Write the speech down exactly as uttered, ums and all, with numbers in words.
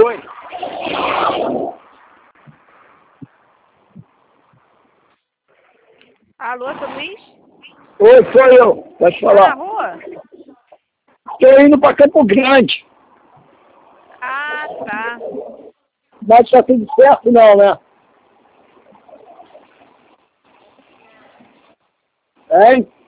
Oi. Alô, seu Luiz? Oi, sou eu. Pode Tá na falar. rua? Estou indo para Campo Grande. Ah, tá. Mas está tudo certo não, né? Hein?